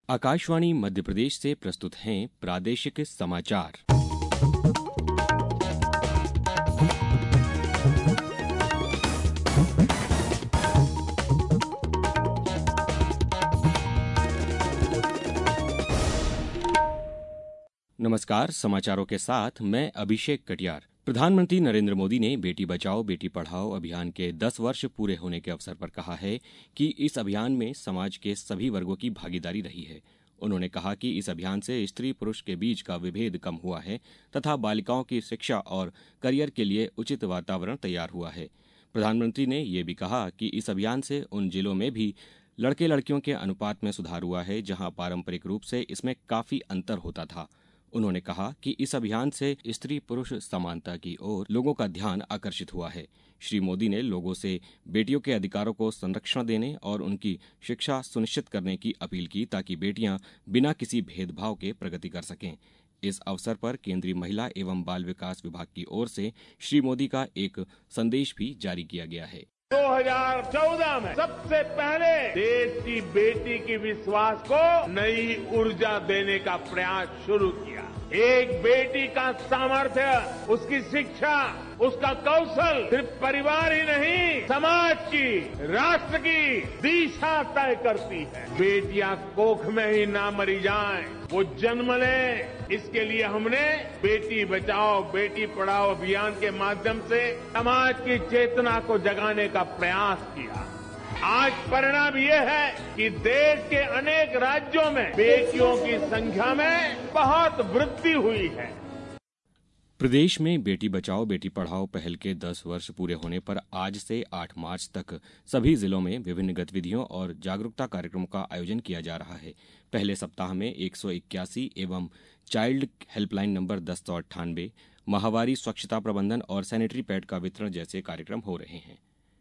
आकाशवाणी मध्य प्रदेश से प्रस्तुत हैं प्रादेशिक समाचार। नमस्कार, समाचारों के साथ मैं अभिषेक कटियार। प्रधानमंत्री नरेंद्र मोदी ने बेटी बचाओ बेटी पढ़ाओ अभियान के 10 वर्ष पूरे होने के अवसर पर कहा है कि इस अभियान में समाज के सभी वर्गों की भागीदारी रही है। उन्होंने कहा कि इस अभियान से स्त्री पुरुष के बीच का विभेद कम हुआ है तथा बालिकाओं की शिक्षा और करियर के लिए उचित वातावरण तैयार हुआ है। प्रधानमंत्री ने ये भी कहा कि इस अभियान से उन जिलों में भी लड़के लड़कियों के अनुपात में सुधार हुआ है जहां पारंपरिक रूप से इसमें काफी अंतर होता था। उन्होंने कहा कि इस अभियान से स्त्री पुरुष समानता की ओर लोगों का ध्यान आकर्षित हुआ है। श्री मोदी ने लोगों से बेटियों के अधिकारों को संरक्षण देने और उनकी शिक्षा सुनिश्चित करने की अपील की ताकि बेटियां बिना किसी भेदभाव के प्रगति कर सकें। इस अवसर पर केंद्रीय महिला एवं बाल विकास विभाग की ओर से श्री मोदी का एक संदेश भी जारी किया गया है। 2014 में सबसे पहले देश की बेटी की विश्वास को नई ऊर्जा देने का प्रयास शुरू किया। एक बेटी का सामर्थ्य, उसकी शिक्षा, उसका कौशल सिर्फ परिवार ही नहीं, समाज की, राष्ट्र की दिशा तय करती है। बेटियां कोख में ही ना मरी जाएं, वो जन्म लें, इसके लिए हमने बेटी बचाओ बेटी पढ़ाओ अभियान के माध्यम से समाज की चेतना को जगाने का प्रयास किया। आज परिणाम ये है कि देश के अनेक राज्यों में बेटियों की संख्या में बहुत वृद्धि हुई है। प्रदेश में बेटी बचाओ बेटी पढ़ाओ पहल के 10 वर्ष पूरे होने पर आज से 8 मार्च तक सभी जिलों में विभिन्न गतिविधियों और जागरूकता कार्यक्रमों का आयोजन किया जा रहा है। पहले सप्ताह में 181 एवं चाइल्ड हेल्पलाइन नंबर 1098, माहवारी स्वच्छता प्रबंधन और सैनिटरी पैड का वितरण जैसे कार्यक्रम हो रहे हैं।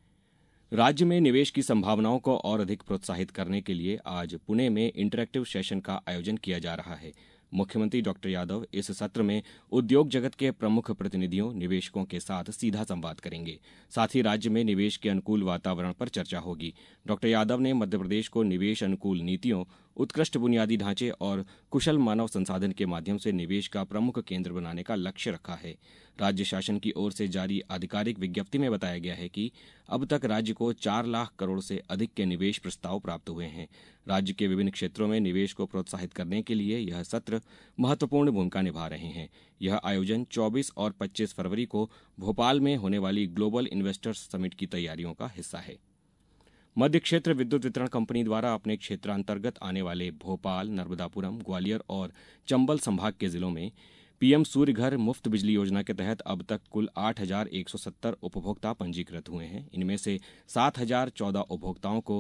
राज्य में निवेश की संभावनाओं को और अधिक प्रोत्साहित करने के लिए आज पुणे में इंटरैक्टिव सेशन का आयोजन किया जा रहा है। मुख्यमंत्री डॉक्टर यादव इस सत्र में उद्योग जगत के प्रमुख प्रतिनिधियों निवेशकों के साथ सीधा संवाद करेंगे। साथ ही राज्य में निवेश के अनुकूल वातावरण पर चर्चा होगी। डॉक्टर यादव ने मध्य प्रदेश को निवेश अनुकूल नीतियों, उत्कृष्ट बुनियादी ढांचे और कुशल मानव संसाधन के माध्यम से निवेश का प्रमुख केंद्र बनाने का लक्ष्य रखा है। राज्य शासन की ओर से जारी आधिकारिक विज्ञप्ति में बताया गया है कि अब तक राज्य को 4 लाख करोड़ से अधिक के निवेश प्रस्ताव प्राप्त हुए हैं। राज्य के विभिन्न क्षेत्रों में निवेश को प्रोत्साहित करने के लिए यह सत्र महत्वपूर्ण भूमिका निभा रहे हैं। यह आयोजन 24 और 25 फरवरी को भोपाल में होने वाली ग्लोबल इन्वेस्टर्स समिट की तैयारियों का हिस्सा है। मध्य क्षेत्र विद्युत वितरण कंपनी द्वारा अपने क्षेत्रांतर्गत आने वाले भोपाल, नर्मदापुरम, ग्वालियर और चंबल संभाग के जिलों में पीएम सूर्य घर मुफ्त बिजली योजना के तहत अब तक कुल 8,170 उपभोक्ता पंजीकृत हुए हैं। इनमें से 7,014 उपभोक्ताओं को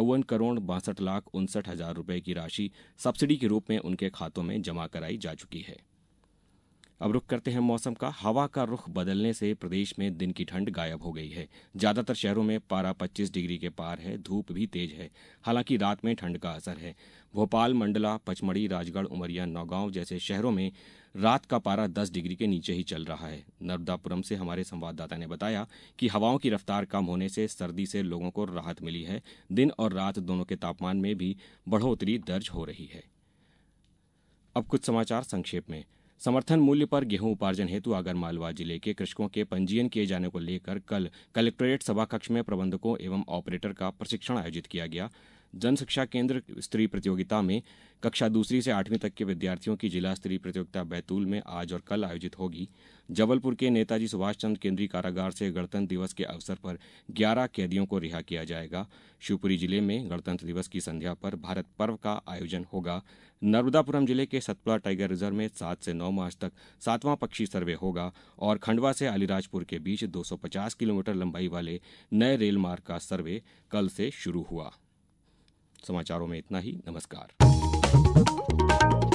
54,62,59,000 रुपए की राशि सब्सिडी के रूप में उनके खातों में जमा कराई जा चुकी है। अब रुख करते हैं मौसम का। हवा का रुख बदलने से प्रदेश में दिन की ठंड गायब हो गई है। ज्यादातर शहरों में पारा 25 डिग्री के पार है। धूप भी तेज है, हालांकि रात में ठंड का असर है। भोपाल, मंडला, पचमढ़ी, राजगढ़, उमरिया, नौगांव जैसे शहरों में रात का पारा 10 डिग्री के नीचे ही चल रहा है। नर्मदापुरम से हमारे संवाददाता ने बताया कि हवाओं की रफ्तार कम होने से सर्दी से लोगों को राहत मिली है। दिन और रात दोनों के तापमान में भी बढ़ोतरी दर्ज हो रही है। अब कुछ समाचार संक्षेप में। समर्थन मूल्य पर गेहूं उपार्जन हेतु आगरमालवा जिले के कृषकों के पंजीयन किए जाने को लेकर कल कलेक्ट्रेट सभा कक्ष में प्रबंधकों एवं ऑपरेटर का प्रशिक्षण आयोजित किया गया। जन शिक्षा केंद्र स्तरीय प्रतियोगिता में कक्षा 2 से 8वीं तक के विद्यार्थियों की जिला स्तरीय प्रतियोगिता बैतूल में आज और कल आयोजित होगी। जबलपुर के नेताजी सुभाष चंद्र केंद्रीय कारागार से गणतंत्र दिवस के अवसर पर 11 कैदियों को रिहा किया जाएगा। शिवपुरी जिले में गणतंत्र दिवस की संध्या पर भारत पर्व का आयोजन होगा। नर्मदापुरम जिले के सतपुड़ा टाइगर रिजर्व में 7 से 9 मार्च तक 7वां पक्षी सर्वे होगा और खंडवा से अलीराजपुर के बीच 250 किलोमीटर लंबाई वाले नए रेल मार्ग का सर्वे कल से शुरू हुआ। समाचारों में इतना ही। नमस्कार।